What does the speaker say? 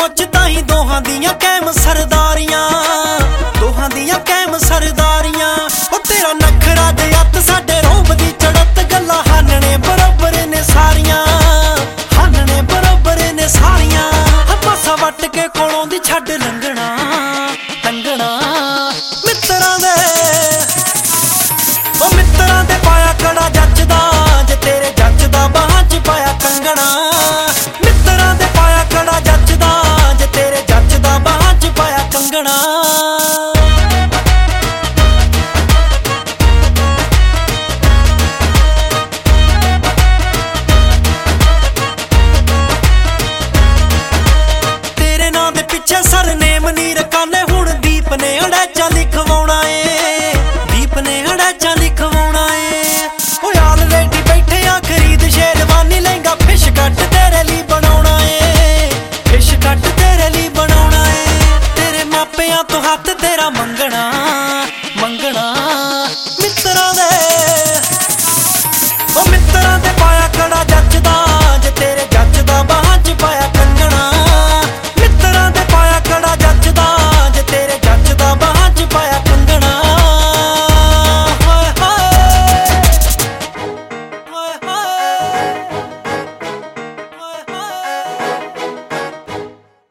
जचदा ही दोहां दियां कैम सरदारियां, दोहां दियां कैम सरदारियां। ओ तेरा नखरा दे अत साडे रोब दी चढ़त, गल्लां हानने बरोबर ने सारियां, हानने बरोबर ने सारियां। पासा वट के कोलों दी छड्ड लंघना, लंघना मित्तरां दे, ओ मित्तरां दे पाया कड़ा जचदा, जे तेरे जचदा बाहां च पाया कंगना। मित्तरां दे पाया कड़ा जचदा, जे तेरे जचदा बाहां च पाया कंगना। तेरे नां दे पिछे सरनेम नी रकाने,